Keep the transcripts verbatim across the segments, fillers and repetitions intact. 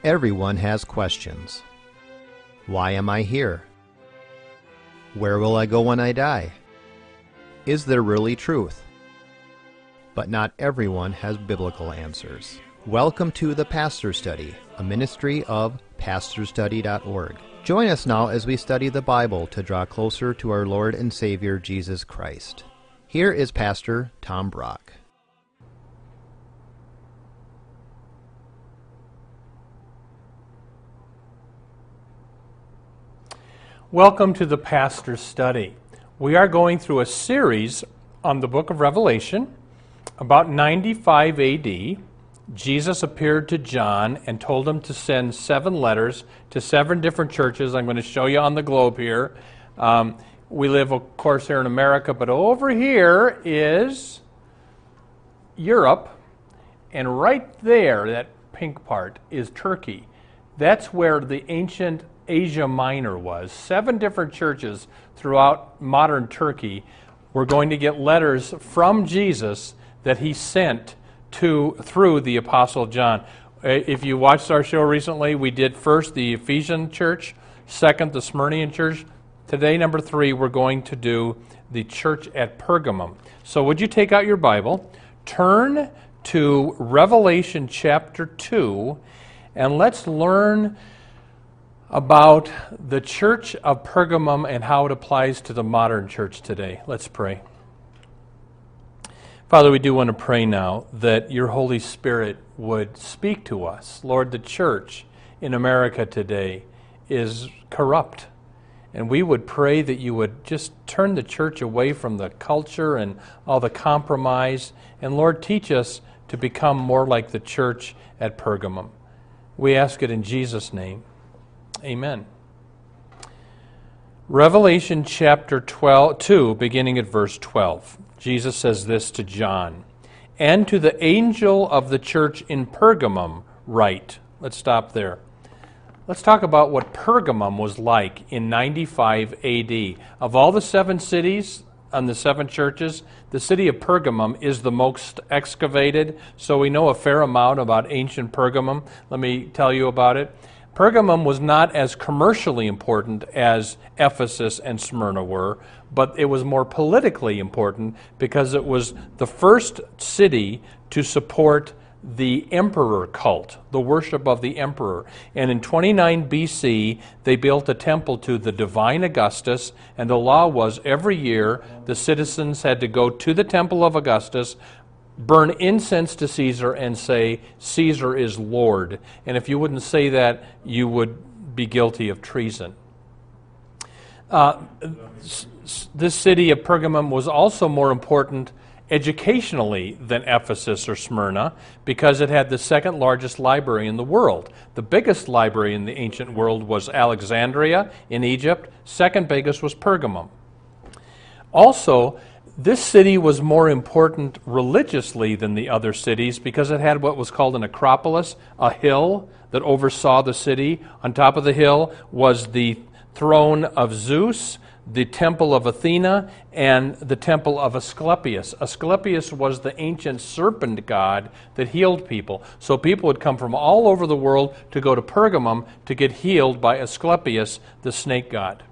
Everyone has questions. Why am I here? Where will I go when I die? Is there really truth? But not everyone has biblical answers. Welcome to The Pastor Study, a ministry of pastor study dot org. Join us now as we study the Bible to draw closer to our Lord and Savior Jesus Christ. Here is Pastor Tom Brock. Welcome to the Pastor Study. We are going through a series on the book of Revelation. About ninety-five A D, Jesus appeared to John and told him to send seven letters to seven different churches. I'm going to show you on the globe here. Um, we live, of course, here in America, but over here is Europe, and right there, that pink part, is Turkey. That's where the ancient Asia Minor was. Seven different churches throughout modern Turkey were going to get letters from Jesus that he sent to through the Apostle John. If you watched our show recently, we did first the Ephesian church, second the Smyrnian church. Today, number three, we're going to do the church at Pergamum. So would you take out your Bible, turn to Revelation chapter two, and let's learn about the church of Pergamum and how it applies to the modern church today. Let's pray. Father, we do want to pray now that your Holy Spirit would speak to us. Lord, the church in America today is corrupt, and we would pray that you would just turn the church away from the culture and all the compromise, and Lord, teach us to become more like the church at Pergamum. We ask it in Jesus' name. Amen. Revelation chapter twelve, two, beginning at verse twelve. Jesus says this to John, "And to the angel of the church in Pergamum write." Let's stop there. Let's talk about what Pergamum was like in ninety-five A D. Of all the seven cities and the seven churches, the city of Pergamum is the most excavated, so we know a fair amount about ancient Pergamum. Let me tell you about it. Pergamum was not as commercially important as Ephesus and Smyrna were, but it was more politically important because it was the first city to support the emperor cult, the worship of the emperor. And in twenty-nine B C, they built a temple to the divine Augustus, and the law was every year the citizens had to go to the temple of Augustus, burn incense to Caesar, and say, "Caesar is Lord." And if you wouldn't say that, you would be guilty of treason. Uh, this city of Pergamum was also more important educationally than Ephesus or Smyrna because it had the second largest library in the world. The biggest library in the ancient world was Alexandria in Egypt. Second biggest was Pergamum. Also, this city was more important religiously than the other cities because it had what was called an acropolis, a hill that oversaw the city. On top of the hill was the throne of Zeus, the temple of Athena, and the temple of Asclepius. Asclepius was the ancient serpent god that healed people. So people would come from all over the world to go to Pergamum to get healed by Asclepius, the snake god.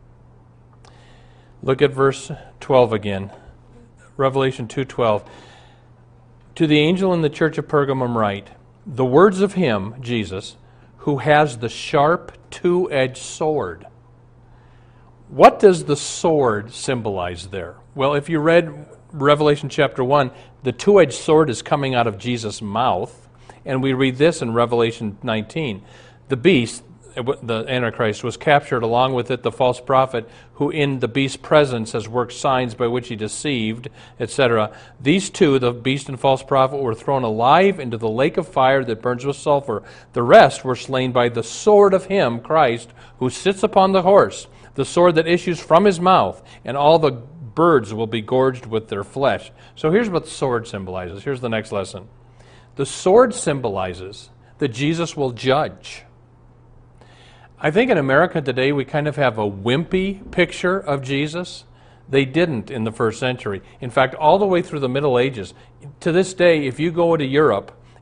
Look at verse twelve again. Revelation two twelve. "To the angel in the church of Pergamum write, the words of him," Jesus, "who has the sharp two-edged sword." What does the sword symbolize there? Well, if you read Revelation chapter one, the two-edged sword is coming out of Jesus' mouth, and we read this in Revelation nineteen. The beast, the Antichrist, was captured, along with it the false prophet, who in the beast's presence has worked signs by which he deceived, et cetera. These two, the beast and false prophet, were thrown alive into the lake of fire that burns with sulfur. The rest were slain by the sword of him, Christ, who sits upon the horse, the sword that issues from his mouth, and all the birds will be gorged with their flesh. So here's what the sword symbolizes. Here's the next lesson. The sword symbolizes that Jesus will judge. I think in America today we kind of have a wimpy picture of Jesus. They didn't in the first century. In fact, all the way through the Middle Ages. To this day, if you go to Europe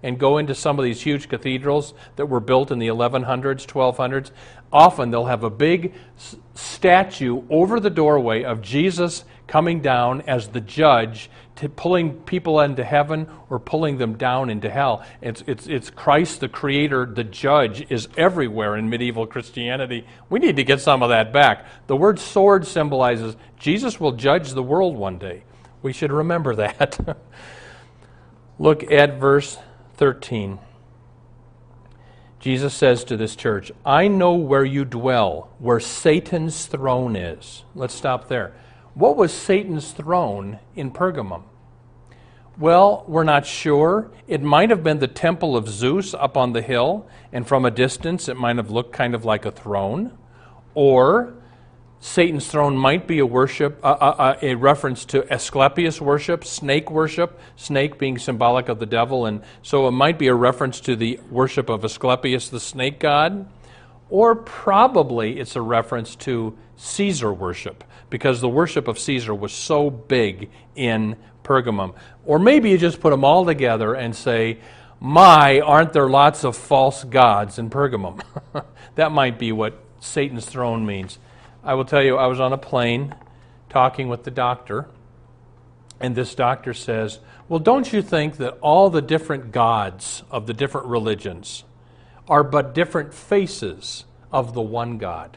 and go into some of these huge cathedrals that were built in the eleven hundreds, twelve hundreds, often they'll have a big s- statue over the doorway of Jesus coming down as the judge, to pulling people into heaven or pulling them down into hell. It's, it's, it's Christ, the creator, the judge, is everywhere in medieval Christianity. We need to get some of that back. The word sword symbolizes Jesus will judge the world one day. We should remember that. Look at verse thirteen. Jesus says to this church, I know where you dwell, where Satan's throne is. Let's stop there. What was Satan's throne in Pergamum? Well, we're not sure. It might have been the temple of Zeus up on the hill, and from a distance it might have looked kind of like a throne. Or Satan's throne might be a worship, uh, uh, a reference to Asclepius worship, snake worship, snake being symbolic of the devil, and so it might be a reference to the worship of Asclepius, the snake god. Or probably it's a reference to Caesar worship, because the worship of Caesar was so big in Pergamum. Or maybe you just put them all together and say, my, aren't there lots of false gods in Pergamum? That might be what Satan's throne means. I will tell you, I was on a plane talking with the doctor, and this doctor says, well, don't you think that all the different gods of the different religions are but different faces of the one God?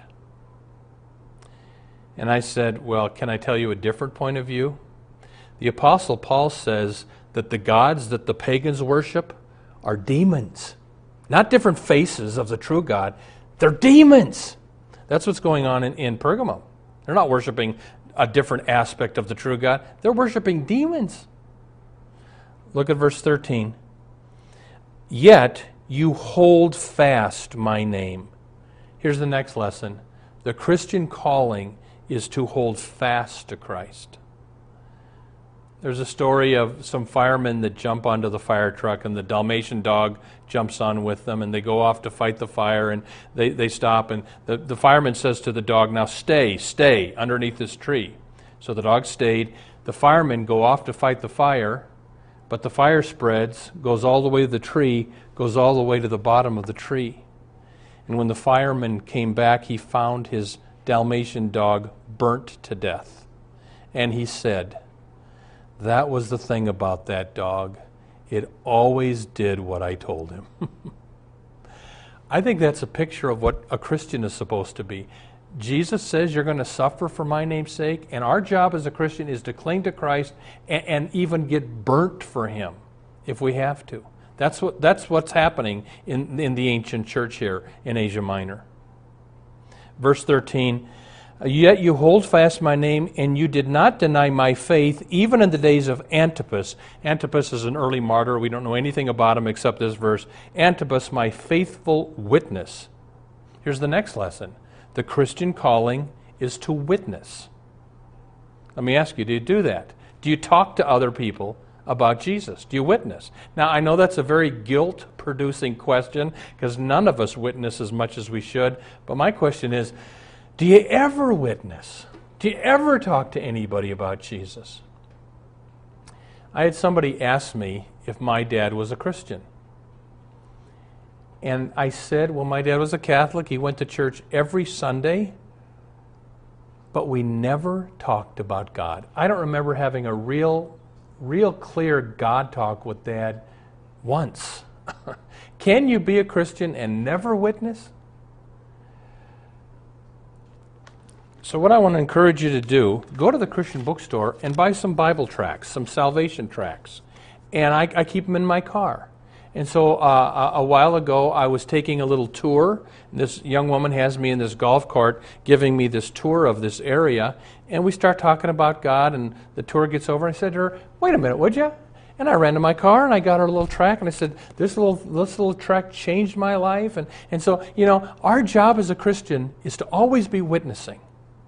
And I said, well, can I tell you a different point of view? The Apostle Paul says that the gods that the pagans worship are demons, not different faces of the true God. They're demons. That's what's going on in, in Pergamum. They're not worshiping a different aspect of the true God. They're worshiping demons. Look at verse thirteen. Yet you hold fast my name. Here's the next lesson. The Christian calling is to hold fast to Christ. There's a story of some firemen that jump onto the fire truck, and the Dalmatian dog jumps on with them, and they go off to fight the fire, and they, they stop, and the, the fireman says to the dog, now stay, stay underneath this tree. So the dog stayed. The firemen go off to fight the fire, but the fire spreads, goes all the way to the tree, goes all the way to the bottom of the tree. And when the fireman came back, he found his Dalmatian dog burnt to death. And he said, that was the thing about that dog. It always did what I told him. I think that's a picture of what a Christian is supposed to be. Jesus says you're going to suffer for my name's sake, and our job as a Christian is to cling to Christ and, and even get burnt for him if we have to. That's what that's what's happening in, in the ancient church here in Asia Minor. Verse thirteen, yet you hold fast my name, and you did not deny my faith, even in the days of Antipas. Antipas is an early martyr. We don't know anything about him except this verse. Antipas, my faithful witness. Here's the next lesson. The Christian calling is to witness. Let me ask you, do you do that? Do you talk to other people about Jesus? Do you witness? Now, I know that's a very guilt-producing question, because none of us witness as much as we should, but my question is, do you ever witness? Do you ever talk to anybody about Jesus? I had somebody ask me if my dad was a Christian. And I said, well, my dad was a Catholic. He went to church every Sunday, but we never talked about God. I don't remember having a real, real clear God talk with Dad once. Can you be a Christian and never witness? So what I want to encourage you to do, go to the Christian bookstore and buy some Bible tracts, some salvation tracts. And I, I keep them in my car. And so uh, a, a while ago, I was taking a little tour. And this young woman has me in this golf cart giving me this tour of this area. And we start talking about God, and the tour gets over. And I said to her, wait a minute, would you? And I ran to my car, and I got her a little tract, and I said, this little this little tract changed my life. And, and so, you know, our job as a Christian is to always be witnessing.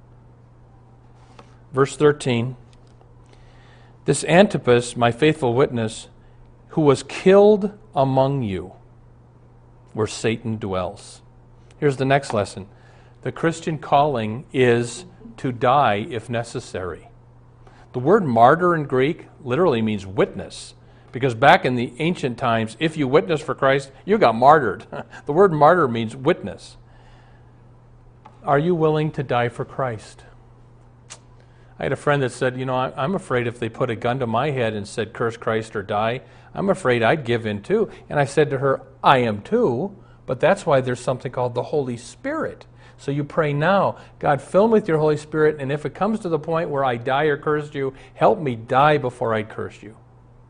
Verse thirteen, this Antipas, my faithful witness, who was killed among you, where Satan dwells. Here's the next lesson. The Christian calling is to die if necessary. The word martyr in Greek literally means witness, Because back in the ancient times, if you witnessed for Christ, you got martyred. The word martyr means witness. Are you willing to die for Christ? I had a friend that said, you know, I'm afraid if they put a gun to my head and said, curse Christ or die, I'm afraid I'd give in too. And I said to her, I am too, but that's why there's something called the Holy Spirit. So you pray now, God, fill me with your Holy Spirit, and if it comes to the point where I die or curse you, help me die before I curse you.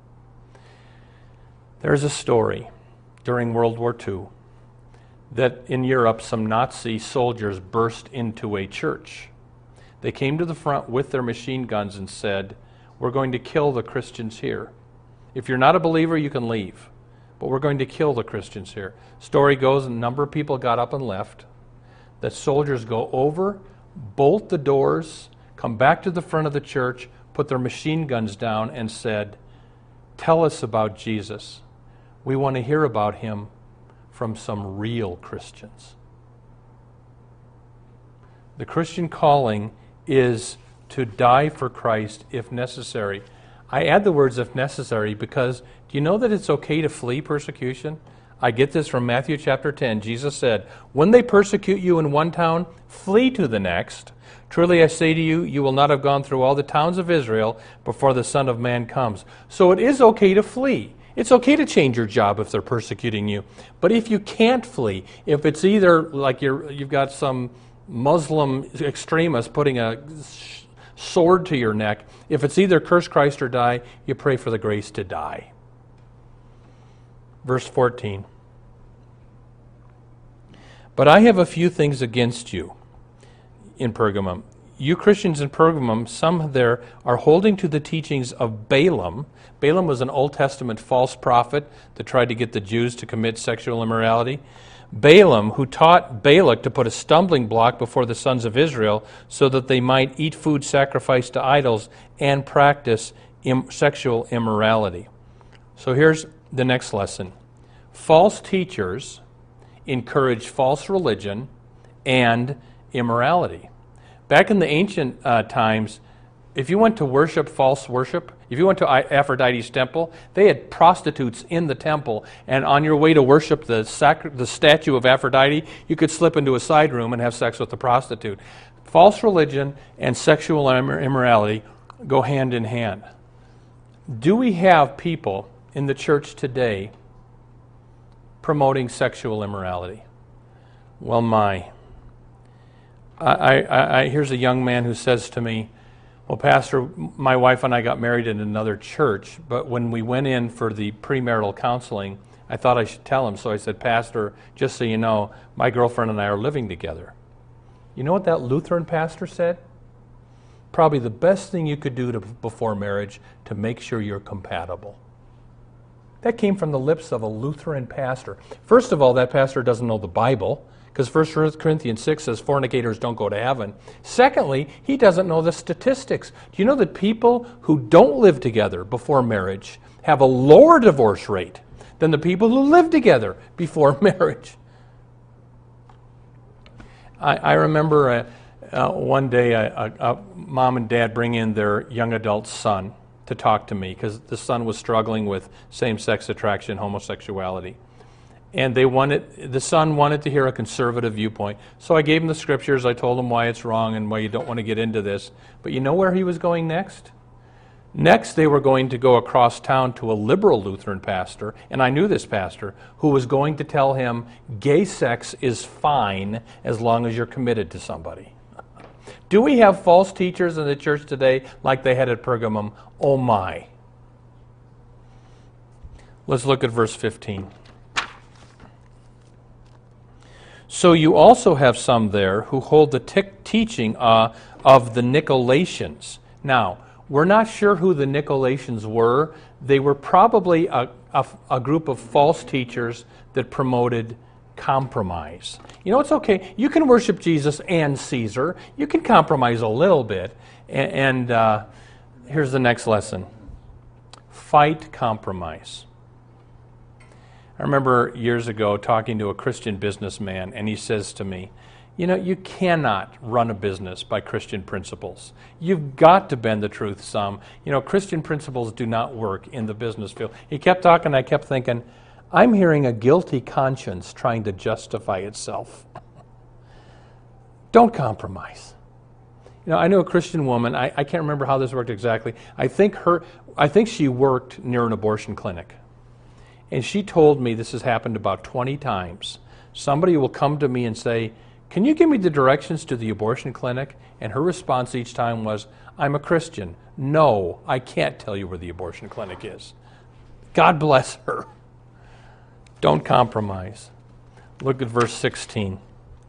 There's a story during World War Two that in Europe some Nazi soldiers burst into a church. They came to the front with their machine guns and said, we're going to kill the Christians here. If you're not a believer, you can leave, but we're going to kill the Christians here. Story goes, a number of people got up and left. The soldiers go over, bolt the doors, come back to the front of the church, put their machine guns down and said, tell us about Jesus. We want to hear about him from some real Christians. The Christian calling is to die for Christ if necessary. I add the words if necessary because do you know that it's okay to flee persecution? I get this from Matthew chapter ten. Jesus said, when they persecute you in one town, flee to the next. Truly I say to you, you will not have gone through all the towns of Israel before the Son of Man comes. So it is okay to flee. It's okay to change your job if they're persecuting you. But if you can't flee, if it's either like you're, you've got some Muslim extremist putting a sword to your neck, if it's either curse Christ or die, you pray for the grace to die. Verse fourteen. But I have a few things against you in Pergamum. You Christians in Pergamum, some there are holding to the teachings of Balaam. Balaam was an Old Testament false prophet that tried to get the Jews to commit sexual immorality. Balaam, who taught Balak to put a stumbling block before the sons of Israel so that they might eat food sacrificed to idols and practice im- sexual immorality. So here's the next lesson. False teachers encourage false religion and immorality. Back in the ancient uh, times, if you went to worship false worship, if you went to Aphrodite's temple, they had prostitutes in the temple, and on your way to worship the sac- the statue of Aphrodite, you could slip into a side room and have sex with the prostitute. False religion and sexual immorality go hand in hand. Do we have people in the church today promoting sexual immorality? Well, my. I, I, I, here's a young man who says to me, well, Pastor, my wife and I got married in another church, but when we went in for the premarital counseling, I thought I should tell him. So I said, Pastor, just so you know, my girlfriend and I are living together. You know what that Lutheran pastor said? Probably the best thing you could do to, before marriage to make sure you're compatible. That came from the lips of a Lutheran pastor. First of all, that pastor doesn't know the Bible, because First Corinthians six says fornicators don't go to heaven. Secondly, he doesn't know the statistics. Do you know that people who don't live together before marriage have a lower divorce rate than the people who live together before marriage? I, I remember uh, uh, one day a, a, a mom and dad bring in their young adult son to talk to me because the son was struggling with same-sex attraction, homosexuality. And they wanted, the son wanted to hear a conservative viewpoint. So I gave him the scriptures, I told him why it's wrong and why you don't want to get into this. But you know where he was going next? Next, they were going to go across town to a liberal Lutheran pastor, and I knew this pastor, who was going to tell him gay sex is fine as long as you're committed to somebody. Do we have false teachers in the church today like they had at Pergamum? Oh my. Let's look at verse fifteen. So you also have some there who hold the t- teaching uh, of the Nicolaitans. Now, we're not sure who the Nicolaitans were. They were probably a, a, a group of false teachers that promoted compromise. You know, it's okay. You can worship Jesus and Caesar. You can compromise a little bit. And, and uh, here's the next lesson. Fight compromise. I remember years ago talking to a Christian businessman, and he says to me, You know, you cannot run a business by Christian principles. You've got to bend the truth some. You know, Christian principles do not work in the business field. He kept talking, I kept thinking, I'm hearing a guilty conscience trying to justify itself. Don't compromise. You know, I knew a Christian woman, I, I can't remember how this worked exactly. I think her, I think she worked near an abortion clinic. And she told me, this has happened about twenty times, somebody will come to me and say, can you give me the directions to the abortion clinic? And her response each time was, I'm a Christian. No, I can't tell you where the abortion clinic is. God bless her. Don't compromise. Look at verse sixteen.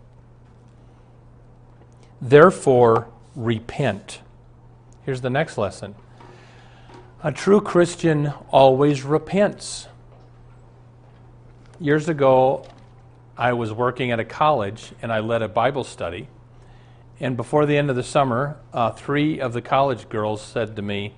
Therefore, repent. Here's the next lesson. A true Christian always repents. Years ago, I was working at a college and I led a Bible study. And before the end of the summer, uh, three of the college girls said to me,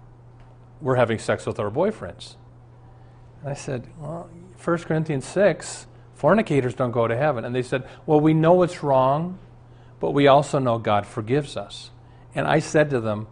we're having sex with our boyfriends. And I said, well, First Corinthians six, fornicators don't go to heaven. And they said, well, we know it's wrong, but we also know God forgives us. And I said to them,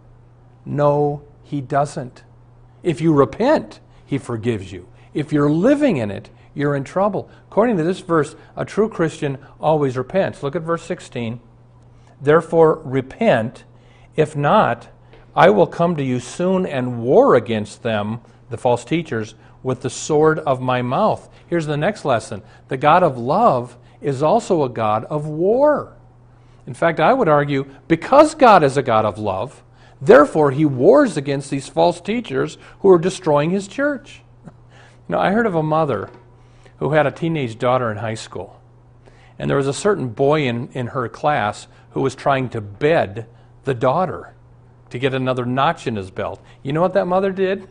no, he doesn't. If you repent, he forgives you. If you're living in it, you're in trouble. According to this verse, a true Christian always repents. Look at verse sixteen. Therefore, repent. If not, I will come to you soon and war against them, the false teachers, with the sword of my mouth. Here's the next lesson. The God of love is also a God of war. In fact, I would argue, because God is a God of love, therefore he wars against these false teachers who are destroying his church. You know, I heard of a mother who had a teenage daughter in high school. And there was a certain boy in, in her class who was trying to bed the daughter to get another notch in his belt. You know what that mother did?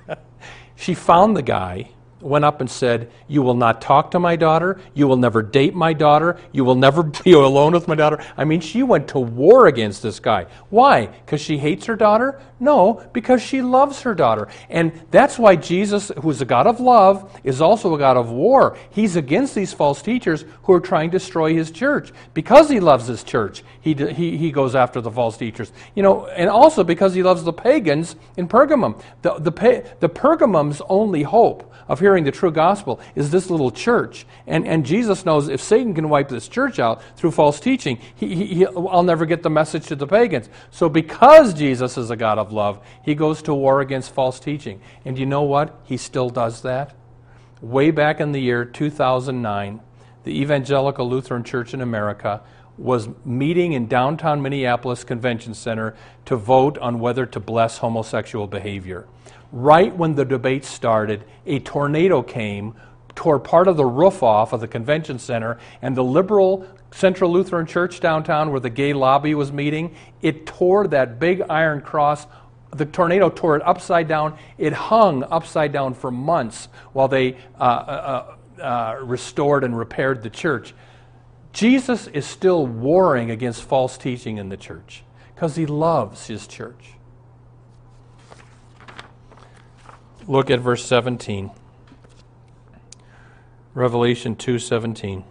She found the guy, went up and said, you will not talk to my daughter, you will never date my daughter, you will never be alone with my daughter. I mean, she went to war against this guy. Why? Because she hates her daughter? No, because she loves her daughter. And that's why Jesus, who is a God of love, is also a God of war. He's against these false teachers who are trying to destroy his church. Because he loves his church, he, he, he goes after the false teachers. You know, and also because he loves the pagans in Pergamum. The, the, the Pergamum's only hope of hearing the true gospel is this little church. And, and Jesus knows if Satan can wipe this church out through false teaching, he, he, he, I'll never get the message to the pagans. So because Jesus is a God of love, he goes to war against false teaching. And you know what? He still does that. Way back in the year two thousand nine, the Evangelical Lutheran Church in America was meeting in downtown Minneapolis Convention Center to vote on whether to bless homosexual behavior. Right when the debate started, a tornado came, tore part of the roof off of the convention center, and the liberal Central Lutheran Church downtown where the gay lobby was meeting, it tore that big iron cross. The tornado tore it upside down. It hung upside down for months while they uh, uh, uh, restored and repaired the church. Jesus is still warring against false teaching in the church because he loves his church. Look at verse seventeen. Revelation two seventeen.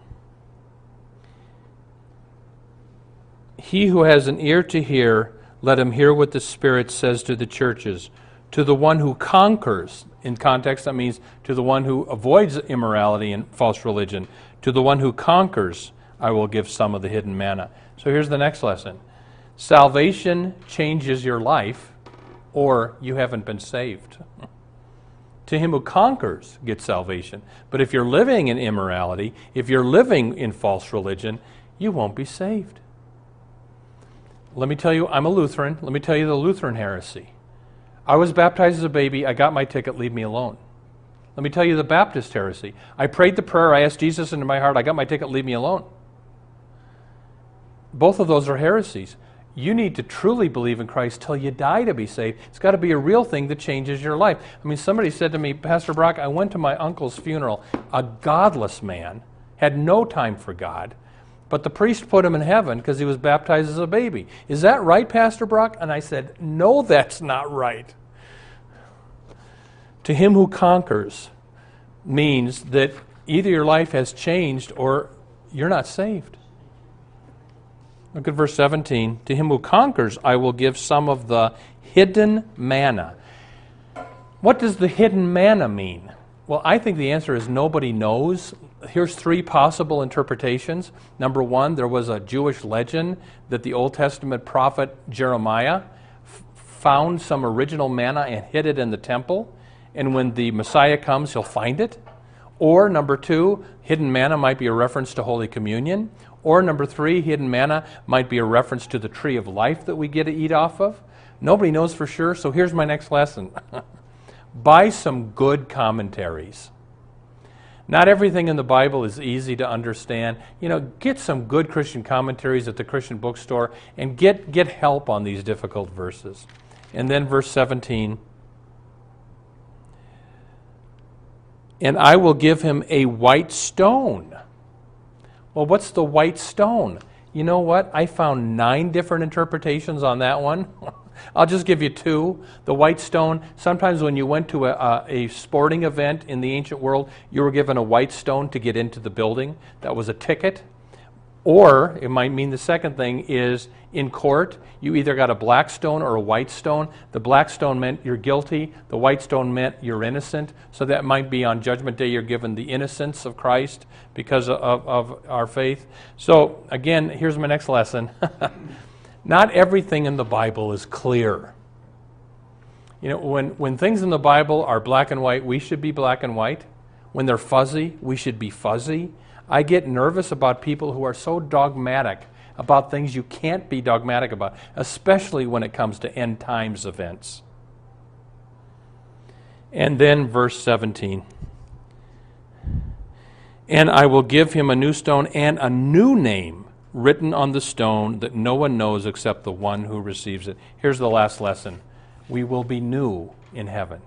He who has an ear to hear, let him hear what the Spirit says to the churches. To the one who conquers, in context that means to the one who avoids immorality and false religion, to the one who conquers, I will give some of the hidden manna. So here's the next lesson. Salvation changes your life, or you haven't been saved. To him who conquers gets salvation. But if you're living in immorality, if you're living in false religion, you won't be saved. Let me tell you, I'm a Lutheran. Let me tell you the Lutheran heresy. I was baptized as a baby. I got my ticket. Leave me alone. Let me tell you the Baptist heresy. I prayed the prayer. I asked Jesus into my heart. I got my ticket. Leave me alone. Both of those are heresies. You need to truly believe in Christ till you die to be saved. It's got to be a real thing that changes your life. I mean, somebody said to me, Pastor Brock, I went to my uncle's funeral. A godless man, had no time for God, but the priest put him in heaven because he was baptized as a baby. Is that right, Pastor Brock? And I said, no, that's not right. To him who conquers means that either your life has changed or you're not saved. Look at verse seventeen. To him who conquers, I will give some of the hidden manna. What does the hidden manna mean? Well, I think the answer is nobody knows. Here's three possible interpretations. Number one, there was a Jewish legend that the Old Testament prophet Jeremiah f- found some original manna and hid it in the temple, and when the Messiah comes, he'll find it. Or number two, hidden manna might be a reference to Holy Communion. Or number three, hidden manna might be a reference to the tree of life that we get to eat off of. Nobody knows for sure, so here's my next lesson. Buy some good commentaries. Not everything in the Bible is easy to understand. You know, get some good Christian commentaries at the Christian bookstore and get, get help on these difficult verses. And then verse seventeen. And I will give him a white stone. Well, what's the white stone? You know what? I found nine different interpretations on that one. I'll just give you two. The white stone, sometimes when you went to a, a, a sporting event in the ancient world, you were given a white stone to get into the building. That was a ticket. Or, it might mean the second thing is, in court, you either got a black stone or a white stone. The black stone meant you're guilty. The white stone meant you're innocent. So that might be on Judgment Day you're given the innocence of Christ because of, of our faith. So, again, here's my next lesson. Not everything in the Bible is clear. You know, when, when things in the Bible are black and white, we should be black and white. When they're fuzzy, we should be fuzzy. I get nervous about people who are so dogmatic about things you can't be dogmatic about, especially when it comes to end times events. And then verse seventeen. And I will give him a new stone and a new name written on the stone that no one knows except the one who receives it. Here's the last lesson. We will be new in heaven.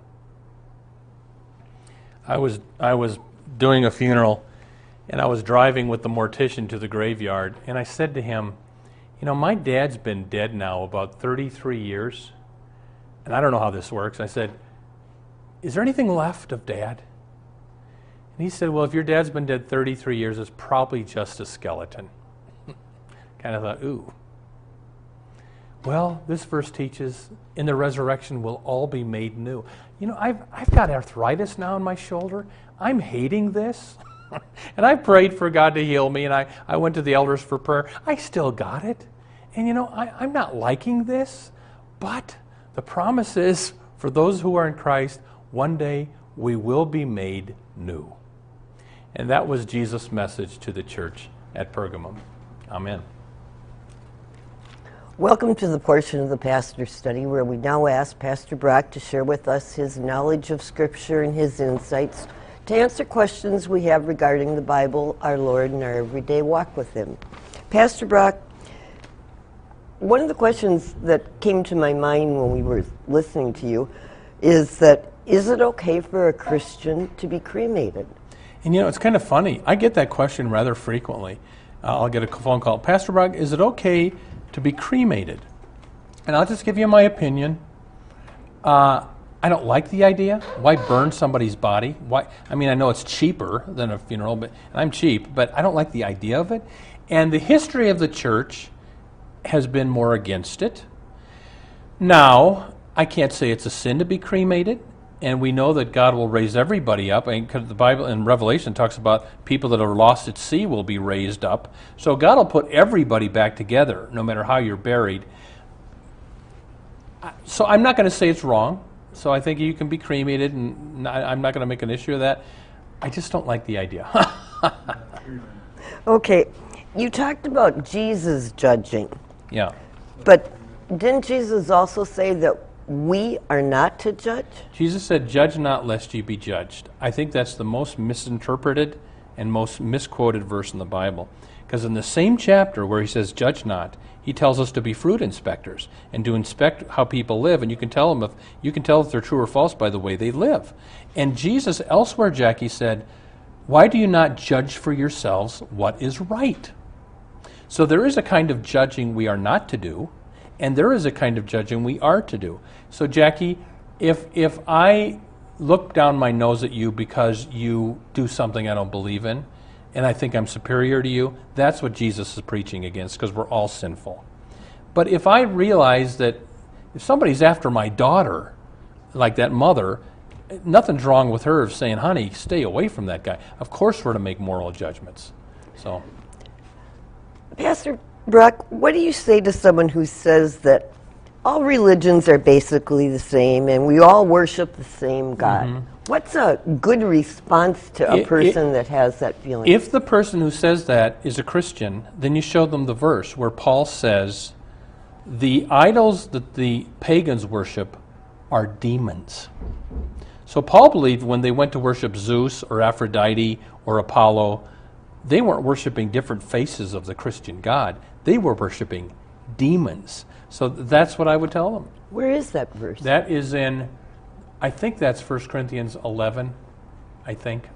I was I was doing a funeral, and I was driving with the mortician to the graveyard, and I said to him, you know, my dad's been dead now about thirty-three years, and I don't know how this works. I said, is there anything left of Dad? And he said, well, if your dad's been dead thirty-three years, it's probably just a skeleton. Kind of thought, ooh. Well, this verse teaches in the resurrection we'll all be made new. You know, I've, I've got arthritis now in my shoulder. I'm hating this. And I prayed for God to heal me, and I, I went to the elders for prayer. I still got it. And, you know, I, I'm not liking this, but the promise is for those who are in Christ, one day we will be made new. And that was Jesus' message to the church at Pergamum. Amen. Welcome to the portion of the Pastor's Study where we now ask Pastor Brock to share with us his knowledge of Scripture and his insights to answer questions we have regarding the Bible, our Lord, and our everyday walk with Him. Pastor Brock, one of the questions that came to my mind when we were listening to you is that, is it okay for a Christian to be cremated? And you know, it's kind of funny. I get that question rather frequently. Uh, I'll get a phone call. Pastor Brock, is it okay to be cremated? And I'll just give you my opinion. Uh, I don't like the idea. Why burn somebody's body? Why? I mean, I know it's cheaper than a funeral, but and I'm cheap, but I don't like the idea of it. And the history of the church has been more against it. Now, I can't say it's a sin to be cremated, and we know that God will raise everybody up. And the Bible in Revelation talks about people that are lost at sea will be raised up. So God will put everybody back together, no matter how you're buried. So I'm not going to say it's wrong. So I think you can be cremated, and I'm not going to make an issue of that. I just don't like the idea. Okay, you talked about Jesus judging. Yeah. But didn't Jesus also say that we are not to judge? Jesus said, judge not lest ye be judged. I think that's the most misinterpreted and most misquoted verse in the Bible. Because in the same chapter where he says, judge not, he tells us to be fruit inspectors and to inspect how people live. And you can tell them if you can tell if they're true or false by the way they live. And Jesus elsewhere, Jackie, said, why do you not judge for yourselves what is right? So there is a kind of judging we are not to do, and there is a kind of judging we are to do. So, Jackie, if if I look down my nose at you because you do something I don't believe in, and I think I'm superior to you, that's what Jesus is preaching against, because we're all sinful. But if I realize that if somebody's after my daughter, like that mother, nothing's wrong with her saying, honey, stay away from that guy. Of course we're to make moral judgments. So, Pastor Brock, what do you say to someone who says that all religions are basically the same and we all worship the same God? Mm-hmm. What's a good response to a it, person it, that has that feeling? If the person who says that is a Christian, then you show them the verse where Paul says, the idols that the pagans worship are demons. So Paul believed when they went to worship Zeus or Aphrodite or Apollo, they weren't worshiping different faces of the Christian God. They were worshiping demons. So that's what I would tell them. Where is that verse? That is in, I think that's First Corinthians eleven, I think.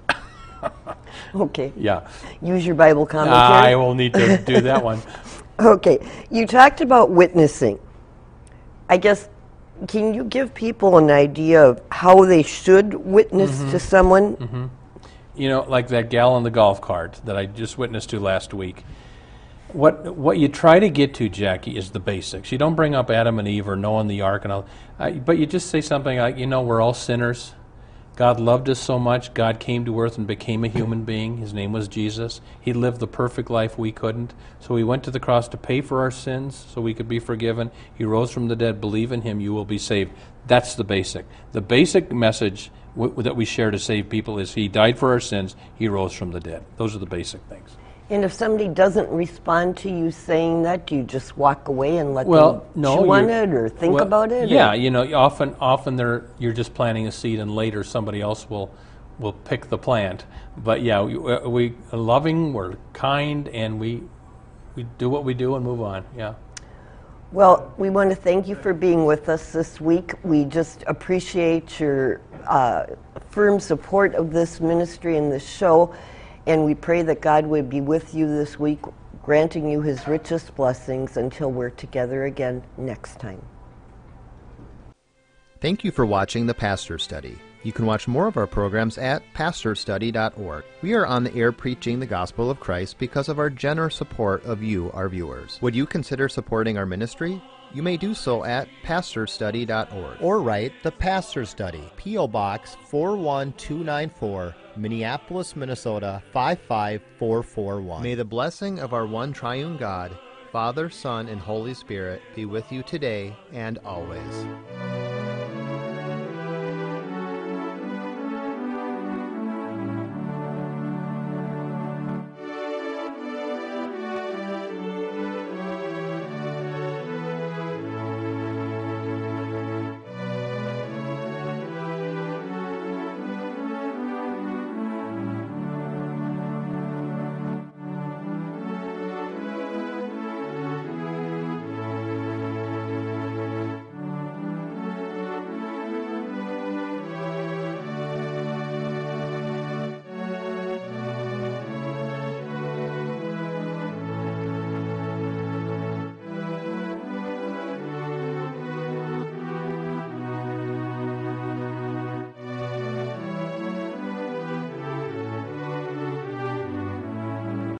Okay. Yeah. Use your Bible commentary. I will need to do that one. Okay. You talked about witnessing. I guess, can you give people an idea of how they should witness mm-hmm. to someone? Mm-hmm. You know, like that gal on the golf cart that I just witnessed to last week. What what you try to get to, Jackie, is the basics. You don't bring up Adam and Eve or Noah and the ark and all, uh, but you just say something like, you know, we're all sinners. God loved us so much, God came to earth and became a human being. His name was Jesus. He lived the perfect life we couldn't. So he went to the cross to pay for our sins so we could be forgiven. He rose from the dead. Believe in him, you will be saved. That's the basic. The basic message w- that we share to save people is he died for our sins, he rose from the dead. Those are the basic things. And if somebody doesn't respond to you saying that, do you just walk away and let well, them no, chew on it or think well, about it? Yeah, or? you know, often often they're, you're just planting a seed and later somebody else will will pick the plant. But yeah, we, we are loving, we're kind, and we we do what we do and move on, yeah. Well, we want to thank you for being with us this week. We just appreciate your uh, firm support of this ministry and this show. And we pray that God would be with you this week, granting you his richest blessings until we're together again next time. Thank you for watching The Pastor Study. You can watch more of our programs at pastor study dot org. We are on the air preaching the gospel of Christ because of our generous support of you, our viewers. Would you consider supporting our ministry? You may do so at pastor study dot org. Or write The Pastor Study, P O Box four one two nine four, Minneapolis, Minnesota five five four four one. May the blessing of our one triune God, Father, Son, and Holy Spirit be with you today and always.